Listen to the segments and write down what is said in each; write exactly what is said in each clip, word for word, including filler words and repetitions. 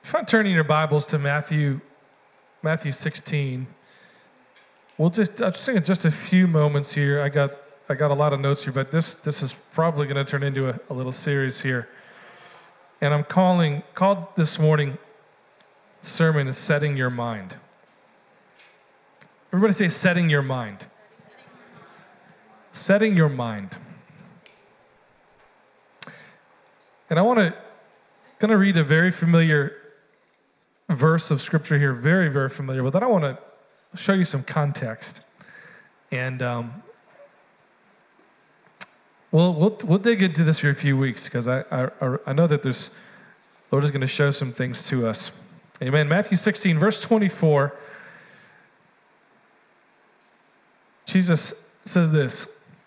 If I'm turning your Bibles to Matthew, Matthew sixteen, we'll just I'll just take just a few moments here. I got I got a lot of notes here, but this this is probably going to turn into a, a little series here. And I'm calling called this morning sermon is setting your mind. Everybody say setting your mind. Setting your mind. And I want to going to read a very familiar verse of scripture here, very, very familiar, but then I want to show you some context. And um, we'll, we'll, we'll dig into this for a few weeks because I, I, I know that there's, Lord is going to show some things to us. Amen. Matthew sixteen, verse twenty-four, Jesus says this.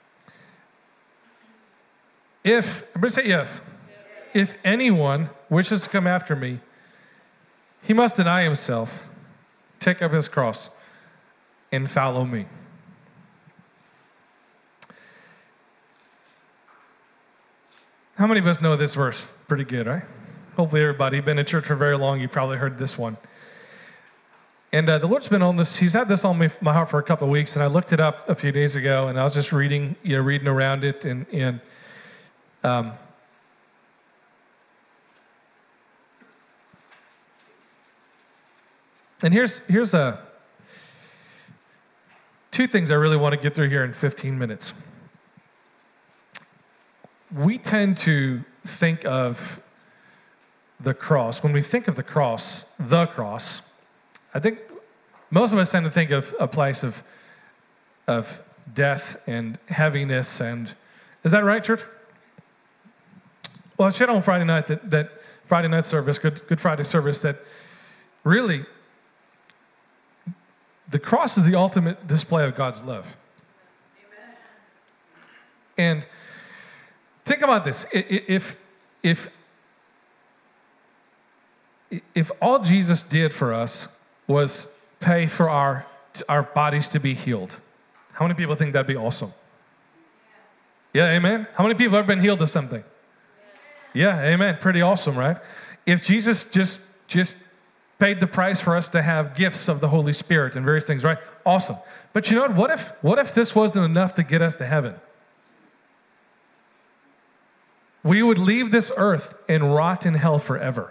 If, everybody say if. If anyone wishes to come after me, he must deny himself, take up his cross, and follow me. How many of us know this verse pretty good, right? Hopefully everybody. You've been in church for very long, you probably heard this one. And uh, the Lord's been on this, he's had this on me, my heart for a couple of weeks, and I looked it up a few days ago, and I was just reading, you know, reading around it, and, and um, And here's here's a two things I really want to get through here in fifteen minutes. We tend to think of the cross. When we think of the cross, the cross, I think most of us tend to think of a place of of death and heaviness. And is that right, church? Well, I shared on Friday night that, that Friday night service, Good Good Friday service, that really the cross is the ultimate display of God's love. Amen. And think about this. If, if, if all Jesus did for us was pay for our, our bodies to be healed, how many people think that'd be awesome? Yeah, amen? How many people have been healed of something? Yeah, amen. Pretty awesome, right? If Jesus just just paid the price for us to have gifts of the Holy Spirit and various things, right? Awesome. But you know what? What if, what if this wasn't enough to get us to heaven? We would leave this earth and rot in hell forever.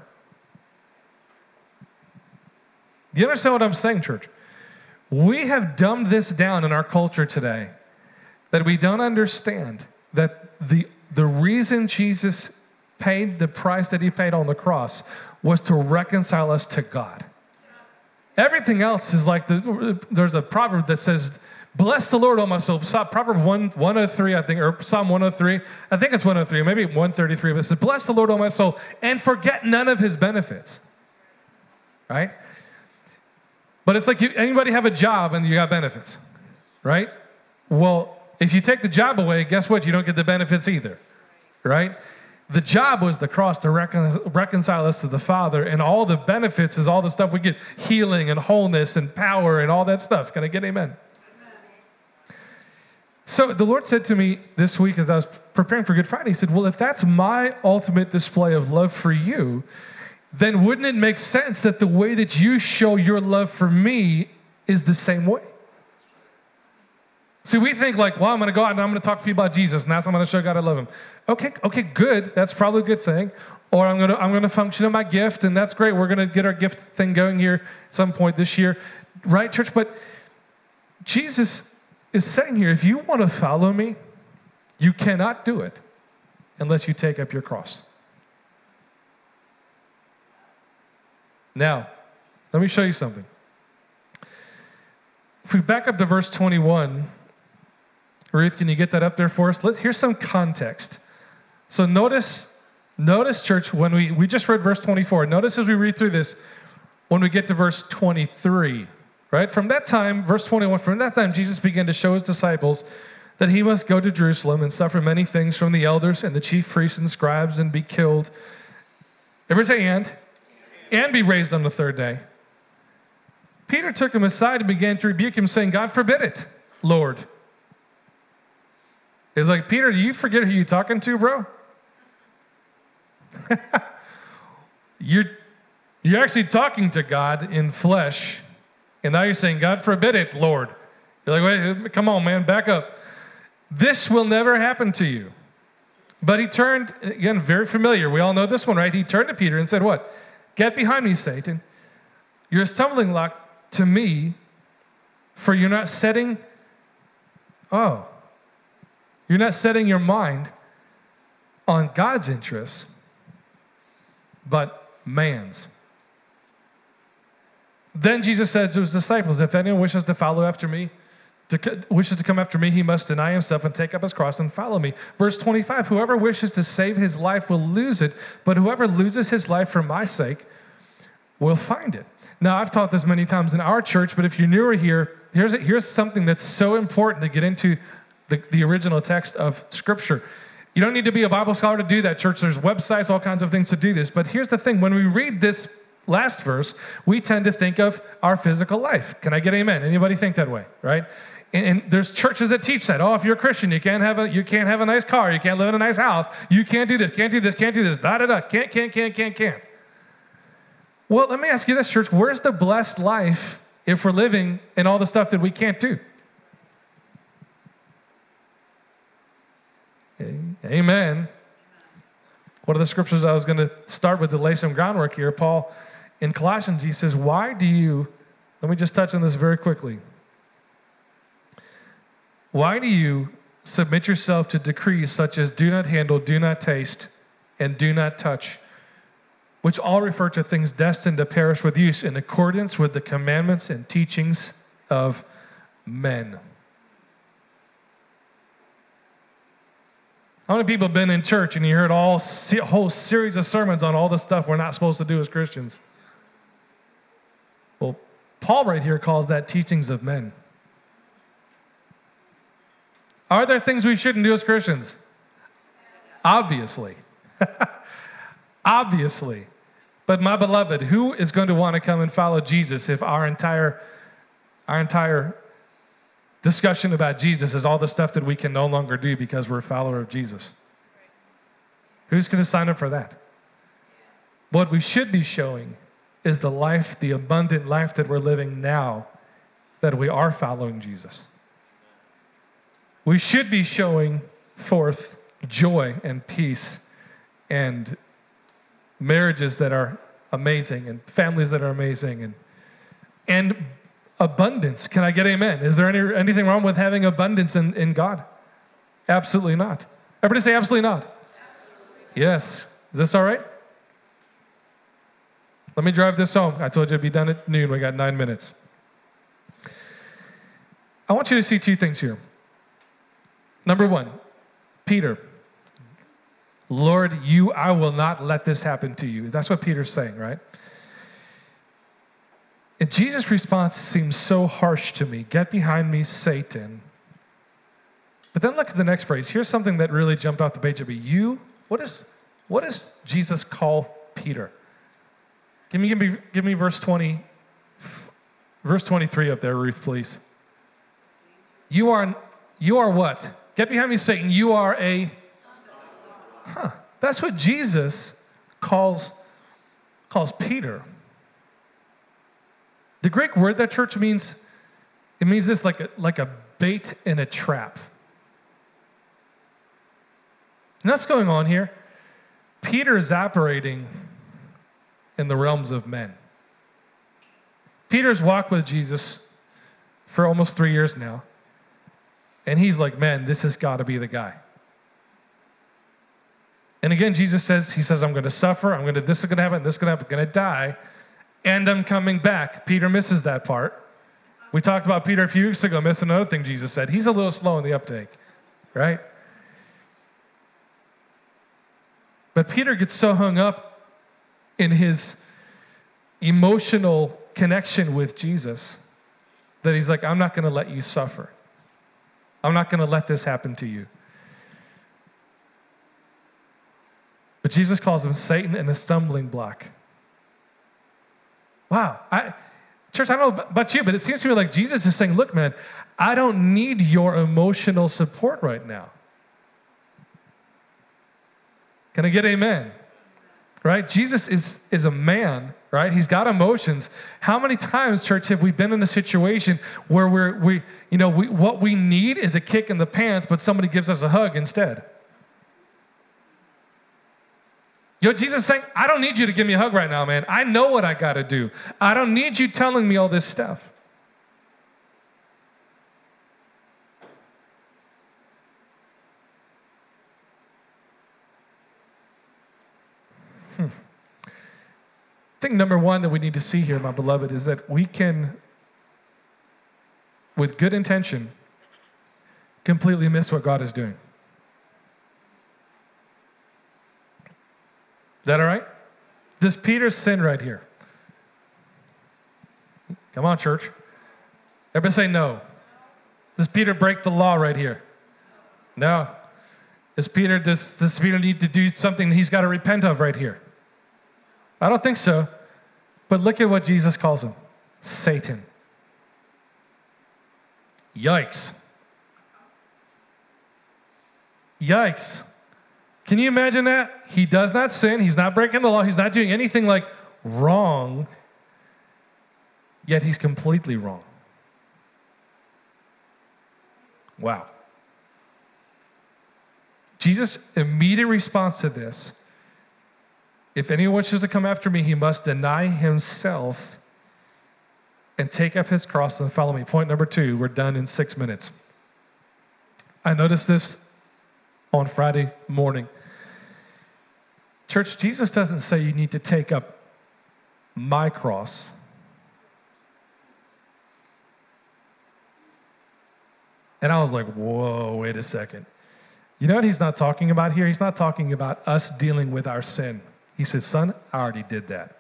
Do you understand what I'm saying, church? We have dumbed this down in our culture today that we don't understand that the, the reason Jesus paid the price that he paid on the cross was to reconcile us to God. Everything else is like, the, there's a proverb that says, bless the Lord, O my soul. Proverb one oh three, I think, or Psalm one oh three. I think it's one oh three, maybe one thirty-three, but it says, bless the Lord, O my soul, and forget none of his benefits. Right? But it's like, you, anybody have a job and you got benefits, right? Well, if you take the job away, guess what? You don't get the benefits either, right? The job was the cross to recon- reconcile us to the Father, and all the benefits is all the stuff we get, healing and wholeness and power and all that stuff. Can I get amen? Amen? So the Lord said to me this week as I was preparing for Good Friday, he said, well, if that's my ultimate display of love for you, then wouldn't it make sense that the way that you show your love for me is the same way? See, we think like, well, I'm going to go out and I'm going to talk to people about Jesus, and that's how I'm going to show God I love him. Okay, okay, good. That's probably a good thing. Or I'm going to I'm going to function in my gift, and that's great. We're going to get our gift thing going here at some point this year. Right, church? But Jesus is saying here, if you want to follow me, you cannot do it unless you take up your cross. Now, let me show you something. If we back up to verse twenty-one, Ruth, can you get that up there for us? Let's, here's some context. So notice, notice, church, when we, we just read verse twenty-four. Notice as we read through this, when we get to verse twenty-three, right? From that time, verse twenty-one, from that time, Jesus began to show his disciples that he must go to Jerusalem and suffer many things from the elders and the chief priests and scribes and be killed. Everybody say and. And be raised on the third day. Peter took him aside and began to rebuke him, saying, God forbid it, Lord. It's like, Peter, do you forget who you're talking to, bro? you're, You're actually talking to God in flesh, and now you're saying, God forbid it, Lord. You're like, wait, come on, man, back up. This will never happen to you. But he turned, again, very familiar. We all know this one, right? He turned to Peter and said, what? Get behind me, Satan. You're a stumbling block to me, for you're not setting, oh, you're not setting your mind on God's interests, but man's. Then Jesus said to his disciples, if anyone wishes to follow after me, to, wishes to come after me, he must deny himself and take up his cross and follow me. Verse twenty-five, whoever wishes to save his life will lose it, but whoever loses his life for my sake will find it. Now, I've taught this many times in our church, but if you're newer here, here's, here's something that's so important to get into the, the original text of Scripture. You don't need to be a Bible scholar to do that, church. There's websites, all kinds of things to do this. But here's the thing. When we read this last verse, we tend to think of our physical life. Can I get amen? Anybody think that way, right? And, and there's churches that teach that. Oh, if you're a Christian, you can't have a you can't have a nice car, you can't live in a nice house, you can't do this, can't do this, can't do this, da da da, can't, can't, can't, can't, can't. Well, let me ask you this, church. Where's the blessed life if we're living in all the stuff that we can't do? Amen. One of the scriptures I was going to start with to lay some groundwork here, Paul, in Colossians, he says, why do you, let me just touch on this very quickly. Why do you submit yourself to decrees such as do not handle, do not taste, and do not touch, which all refer to things destined to perish with use in accordance with the commandments and teachings of men? How many people have been in church and you heard all a whole series of sermons on all the stuff we're not supposed to do as Christians? Well, Paul right here calls that teachings of men. Are there things we shouldn't do as Christians? Obviously. Obviously. But my beloved, who is going to want to come and follow Jesus if our entire, our entire discussion about Jesus is all the stuff that we can no longer do because we're a follower of Jesus? Who's going to sign up for that? What we should be showing is the life, the abundant life that we're living now, that we are following Jesus. We should be showing forth joy and peace and marriages that are amazing and families that are amazing and and abundance. Can I get amen? Is there any anything wrong with having abundance in, in God? Absolutely not. Everybody say absolutely not. Absolutely. Yes. Is this all right? Let me drive this home. I told you it'd be done at noon. We got nine minutes. I want you to see two things here. Number one, Peter. Lord, you, I will not let this happen to you. That's what Peter's saying, right? And Jesus' response seems so harsh to me. Get behind me, Satan. But then look at the next phrase. Here's something that really jumped off the page at me. You, what is, what does Jesus call Peter? Give me, give me, give me verse twenty, verse twenty-three up there, Ruth, please. You are, you are what? Get behind me, Satan. You are a, huh? That's what Jesus calls calls Peter. The Greek word that church means, it means this like a, like a bait in a trap. And that's going on here. Peter is operating in the realms of men. Peter's walked with Jesus for almost three years now. And he's like, man, this has got to be the guy. And again, Jesus says, he says, I'm going to suffer. I'm going to, this is going to happen. This is going to happen. I'm going to die. And I'm coming back. Peter misses that part. We talked about Peter a few weeks ago, missing another thing Jesus said. He's a little slow in the uptake, right? But Peter gets so hung up in his emotional connection with Jesus that he's like, I'm not going to let you suffer. I'm not going to let this happen to you. But Jesus calls him Satan and a stumbling block. Wow. I, church, I don't know about you, but it seems to me like Jesus is saying, look, man, I don't need your emotional support right now. Can I get amen? right? Jesus is, is a man, right? He's got emotions. How many times, church, have we been in a situation where we're, we, you know, we, what we need is a kick in the pants, but somebody gives us a hug instead? Yo, Jesus is saying, I don't need you to give me a hug right now, man. I know what I got to do. I don't need you telling me all this stuff. Hmm. I think number one that we need to see here, my beloved, is that we can, with good intention, completely miss what God is doing. Is that all right? Does Peter sin right here? Come on, church. Everybody say no. Does Peter break the law right here? No. Does Peter, does, does Peter need to do something he's got to repent of right here? I don't think so. But look at what Jesus calls him. Satan. Yikes. Yikes. Can you imagine that? He does not sin. He's not breaking the law. He's not doing anything like wrong. Yet he's completely wrong. Wow. Jesus' immediate response to this, if anyone wishes to come after me, he must deny himself and take up his cross and follow me. Point number two, we're done in six minutes. I noticed this on Friday morning. Church, Jesus doesn't say you need to take up my cross. And I was like, whoa, wait a second. You know what he's not talking about here? He's not talking about us dealing with our sin. He says, son, I already did that.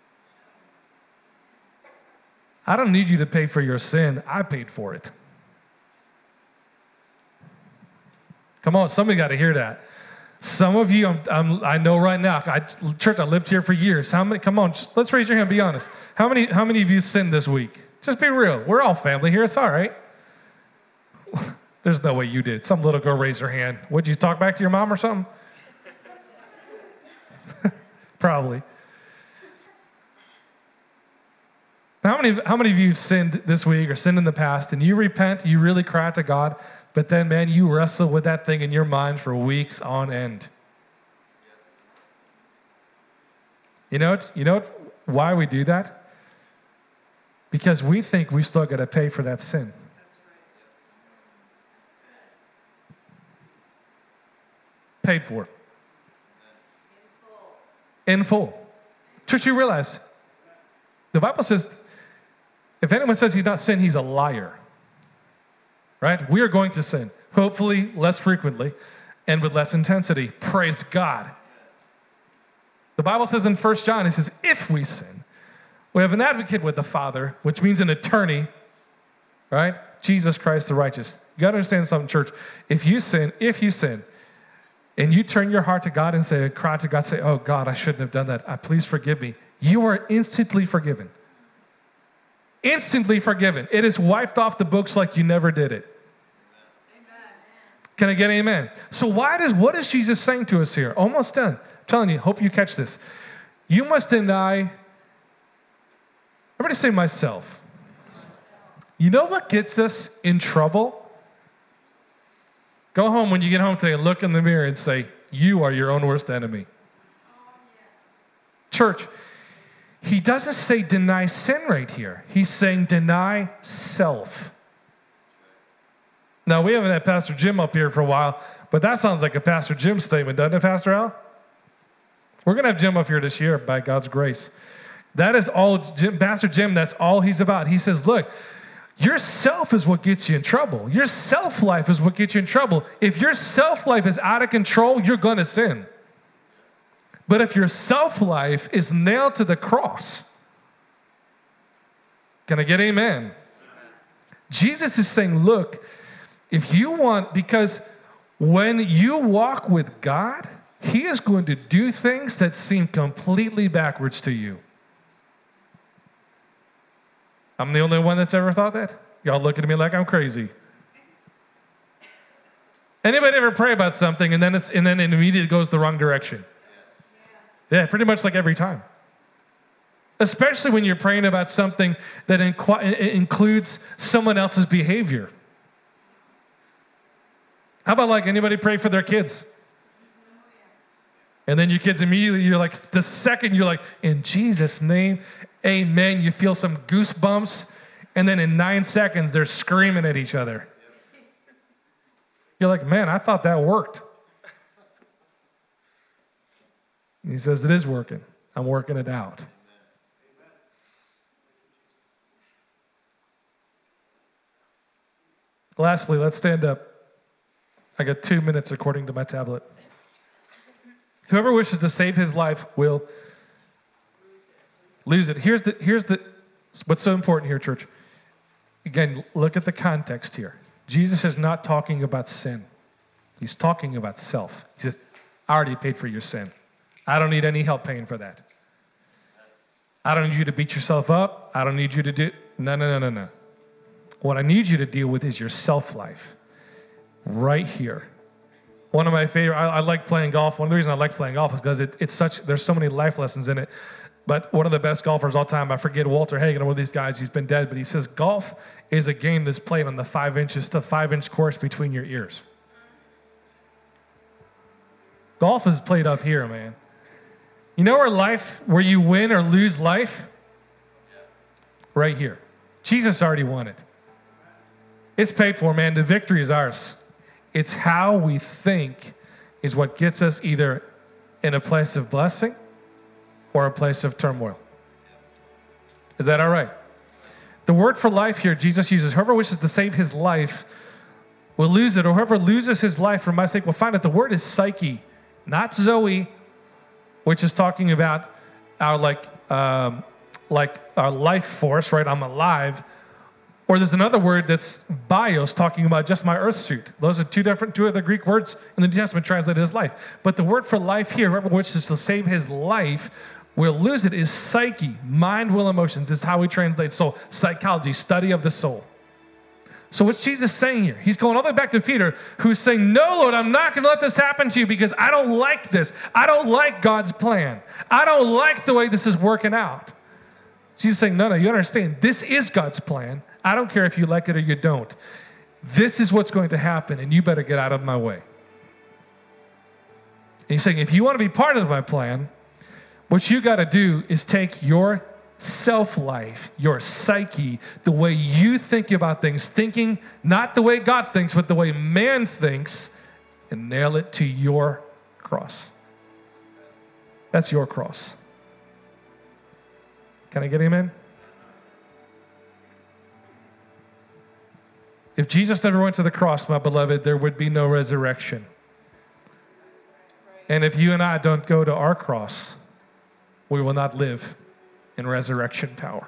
I don't need you to pay for your sin. I paid for it. Come on, somebody got to hear that. Some of you, I'm, I'm, I know right now, I, church, I lived here for years. How many, come on, let's raise your hand, be honest. How many, how many of you sinned this week? Just be real. We're all family here. It's all right. There's no way you did. Some little girl raised her hand. Would you talk back to your mom or something? Probably. How many, how many of you have sinned this week or sinned in the past and you repent, you really cry out to God, but then, man, you wrestle with that thing in your mind for weeks on end? You know what? You know what, why we do that? Because we think we still got to pay for that sin. Paid for. In full. Church, you realize, the Bible says, if anyone says he's not sinned, he's a liar. Right? We are going to sin. Hopefully less frequently and with less intensity. Praise God. The Bible says in First John, it says, if we sin, we have an advocate with the Father, which means an attorney, right? Jesus Christ the righteous. You got to understand something, church. If you sin, if you sin, and you turn your heart to God and say, cry to God, say, oh God, I shouldn't have done that. Uh, please forgive me. You are instantly forgiven. Instantly forgiven. It is wiped off the books like you never did it. Amen. Can I get an amen? So why does, what is Jesus saying to us here? Almost done. I'm telling you, hope you catch this. You must deny, everybody say myself. You know what gets us in trouble? Go home when you get home today and look in the mirror and say, you are your own worst enemy. Oh, yes. Church, he doesn't say deny sin right here. He's saying deny self. Now, we haven't had Pastor Jim up here for a while, but that sounds like a Pastor Jim statement, doesn't it, Pastor Al? We're going to have Jim up here this year by God's grace. That is all, Jim, Pastor Jim, that's all he's about. He says, look, your self is what gets you in trouble. Your self-life is what gets you in trouble. If your self-life is out of control, you're going to sin. But if your self-life is nailed to the cross, can I get amen? Amen? Jesus is saying, look, if you want, because when you walk with God, he is going to do things that seem completely backwards to you. I'm the only one that's ever thought that? Y'all looking at me like I'm crazy. Anybody ever pray about something and then it's and then it immediately goes the wrong direction? Yeah, pretty much like every time. Especially when you're praying about something that inqu- includes someone else's behavior. How about like anybody pray for their kids? And then your kids immediately, you're like, the second you're like, in Jesus' name, amen. You feel some goosebumps. And then in nine seconds, they're screaming at each other. You're like, man, I thought that worked. And he says, it is working. I'm working it out. Lastly, let's stand up. I got two minutes according to my tablet. Whoever wishes to save his life will lose it. Here's the, here's the, what's so important here, church. Again, look at the context here. Jesus is not talking about sin. He's talking about self. He says, I already paid for your sin. I don't need any help paying for that. I don't need you to beat yourself up. I don't need you to do, no, no, no, no, no. What I need you to deal with is your self-life. Right here. One of my favorite, I, I like playing golf. One of the reasons I like playing golf is because it, it's such, there's so many life lessons in it. But one of the best golfers all time, I forget Walter Hagen, one of these guys, he's been dead, but he says golf is a game that's played on the five inches to five inch course between your ears. Golf is played up here, man. You know where life, where you win or lose life? Right here. Jesus already won it. It's paid for, man. The victory is ours. It's how we think is what gets us either in a place of blessing or a place of turmoil. Is that all right? The word for life here, Jesus uses, whoever wishes to save his life will lose it, or whoever loses his life for my sake will find it. The word is psyche, not Zoe, which is talking about our like, um, like our life force, right? I'm alive. Or there's another word that's bios, talking about just my earth suit. Those are two different, two other Greek words in the New Testament translated as life. But the word for life here, whoever wishes to save his life will lose it, is psyche, mind, will, emotions. This is how we translate soul. Psychology, study of the soul. So what's Jesus saying here? He's going all the way back to Peter, who's saying, no, Lord, I'm not going to let this happen to you because I don't like this. I don't like God's plan. I don't like the way this is working out. Jesus is saying, no, no, you understand. This is God's plan. I don't care if you like it or you don't. This is what's going to happen, and you better get out of my way. And he's saying, if you want to be part of my plan, what you got to do is take your self-life, your psyche, the way you think about things, thinking not the way God thinks, but the way man thinks, and nail it to your cross. That's your cross. Can I get amen? If Jesus never went to the cross, my beloved, there would be no resurrection. And if you and I don't go to our cross, we will not live in resurrection power.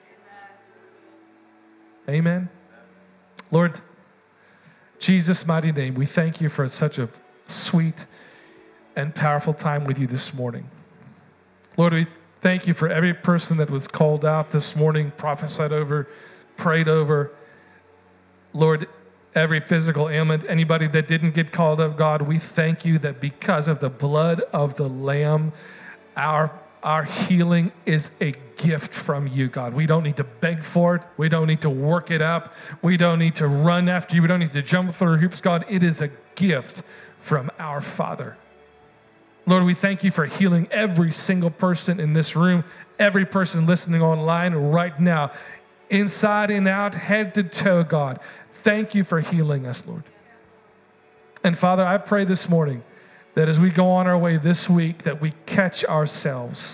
Amen. Amen. Lord, Jesus' mighty name, we thank you for such a sweet and powerful time with you this morning. Lord, we thank you for every person that was called out this morning, prophesied over, prayed over. Lord, every physical ailment, anybody that didn't get called of God, we thank you that because of the blood of the Lamb, our, our healing is a gift from you, God. We don't need to beg for it. We don't need to work it up. We don't need to run after you. We don't need to jump through hoops, God. It is a gift from our Father. Lord, we thank you for healing every single person in this room, every person listening online right now, inside and out, head to toe, God. Thank you for healing us, Lord. And Father, I pray this morning that as we go on our way this week, that we catch ourselves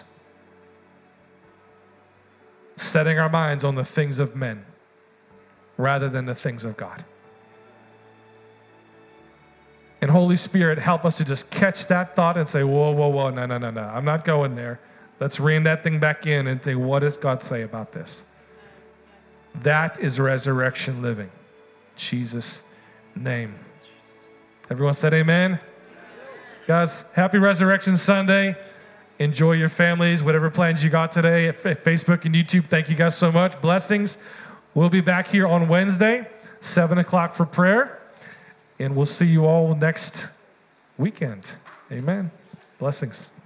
setting our minds on the things of men rather than the things of God. And Holy Spirit, help us to just catch that thought and say, whoa, whoa, whoa, no, no, no, no. I'm not going there. Let's rein that thing back in and say, what does God say about this? That is resurrection living. In Jesus' name. Everyone said amen? Guys, happy Resurrection Sunday. Enjoy your families, whatever plans you got today at Facebook and YouTube. Thank you guys so much. Blessings. We'll be back here on Wednesday, seven o'clock for prayer. And we'll see you all next weekend. Amen. Blessings.